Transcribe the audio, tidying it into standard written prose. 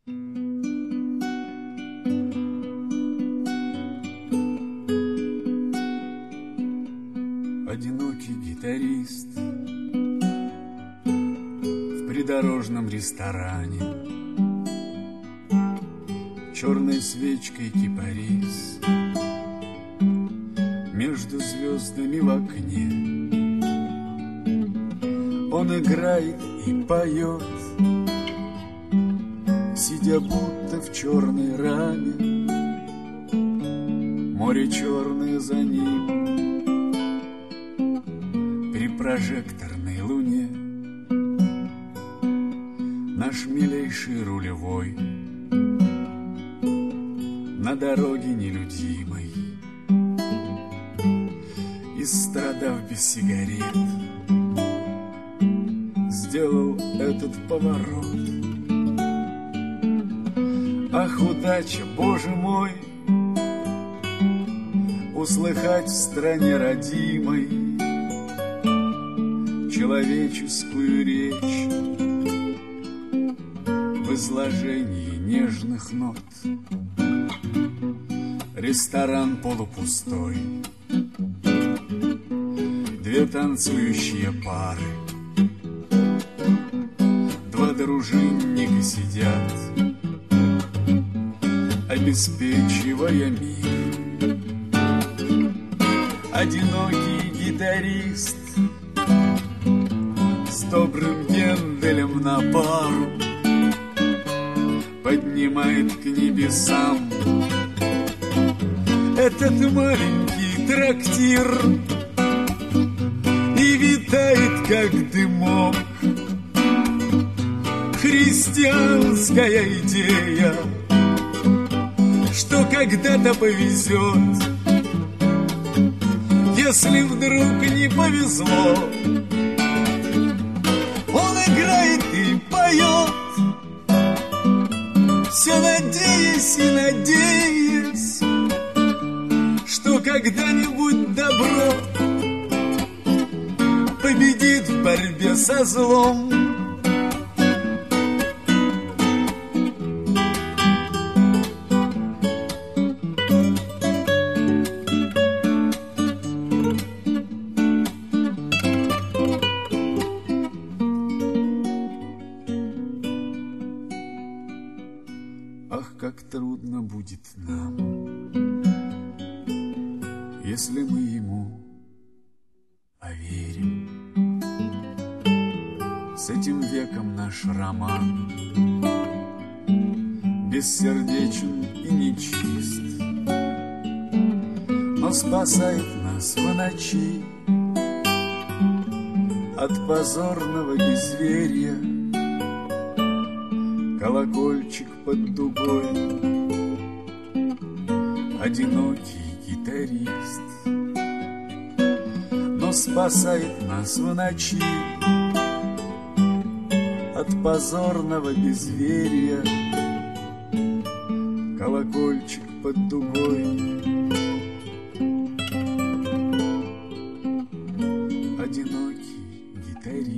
Одинокий гитарист в придорожном ресторане, черной свечкой кипарис между звездами в окне. Он играет и поет, сидя будто в черной раме. Море черное за ним при прожекторной луне. Наш милейший рулевой на дороге нелюдимой, истрадав без сигарет, сделал этот поворот. Ах, удача, Боже мой, услыхать в стране родимой человеческую речь в изложении нежных нот. Ресторан полупустой, две танцующие пары, два дружинника сидят, обеспечивая мир. Одинокий гитарист с добрым Генделем на пару поднимает к небесам этот маленький трактир и витает, как дымок, христианская идея, что когда-то повезет, если вдруг не повезло. Он играет и поет, все надеясь и надеясь, что когда-нибудь добро победит в борьбе со злом. Ах, как трудно будет нам, если мы ему поверим. С этим веком наш роман бессердечен и нечист, но спасает нас в ночи от позорного безверия. Колокольчик под дугой, одинокий гитарист, но спасает нас в ночи от позорного безверия. Колокольчик под дугой, одинокий гитарист.